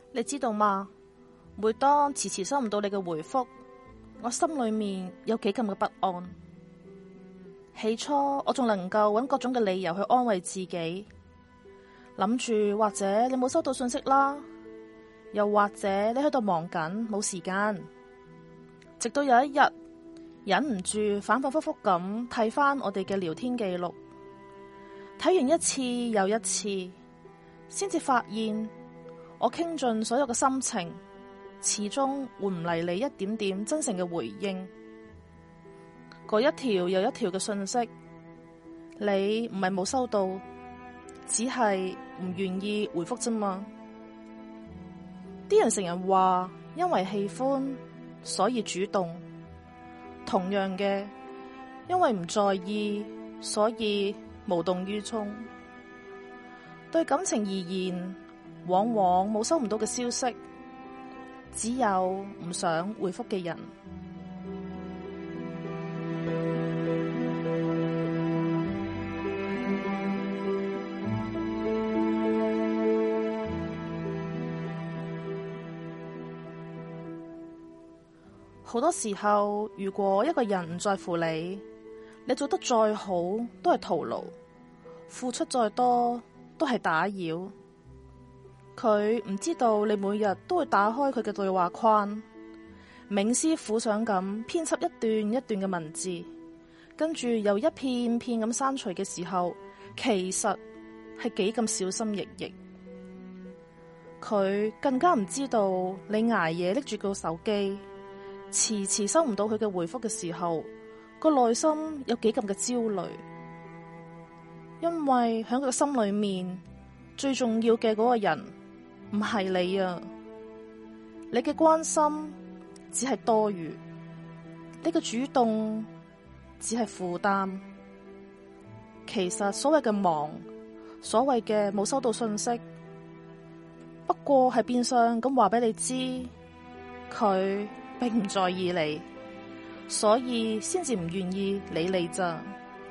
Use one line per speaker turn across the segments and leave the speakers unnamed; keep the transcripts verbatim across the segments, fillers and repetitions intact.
你知道嗎？每當遲遲收唔到你嘅回覆，我心裏面有幾咁嘅不安。起初我仲能夠揾各種嘅理由去安慰自己，諗住或者你冇收到信息啦，又或者你喺度忙緊冇時間。直到有一日忍唔住反反复复咁睇返我哋嘅聊天記錄，睇完一次又一次，先至發現我傾盡所有嘅心情，始終換唔嚟你一點點真誠嘅回應。嗰一條又一條嘅信息，你唔係冇收到，只係唔願意回覆啫嘛。啲人成日話因為喜歡所以主動，同樣嘅，因為唔在意所以無動於衷。對感情而言，往往冇收唔到嘅消息，只有唔想回覆嘅人。好多時候，如果一個人唔在乎你，你做得再好都係徒勞，付出再多都係打擾。佢唔知道你每日都會打開佢嘅對話框，冥思苦想咁編輯一段一段嘅文字，跟住又一片片咁刪除嘅時候，其實係幾咁小心翼翼。佢更加唔知道你挨夜拎住個手機，遲遲收唔到佢嘅回覆嘅時候，個內心有幾咁嘅焦慮。因為喺佢嘅心裏面，最重要嘅嗰個人唔係你啊，你嘅關心只係多餘，你嘅主動只係負擔。其實所謂嘅忙，所謂嘅冇收到信息，不過係變相咁話俾你知，佢並唔在意你，所以先至唔願意理你咋。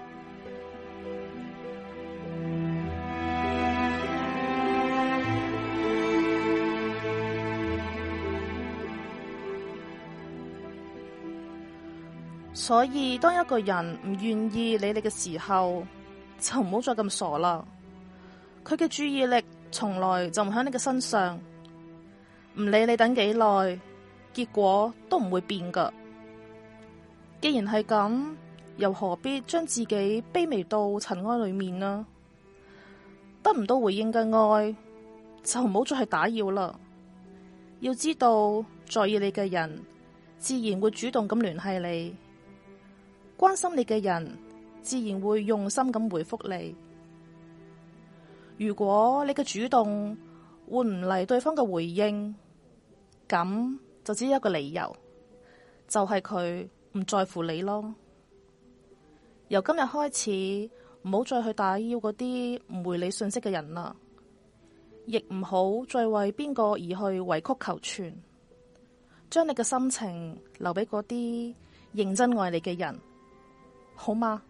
所以當一個人唔願意理你嘅時候，就唔好再咁傻啦。佢嘅注意力從來就唔喺你嘅身上，唔理你等幾耐，結果都唔會變噶。既然係咁，又何必將自己卑微到塵埃裏面呢？得唔到回應嘅愛，就唔好再去打擾啦。要知道，在意你嘅人，自然會主動咁聯繫你；關心你嘅人，自然會用心咁回覆你。如果你嘅主動換唔嚟對方嘅回應，咁就只有一個理由，就係佢唔在乎你咯。由今日開始，唔好再去打擾嗰啲唔回你信息嘅人啦，亦唔好再為邊個而去委曲求全，將你嘅心情留俾嗰啲認真愛你嘅人，好嗎？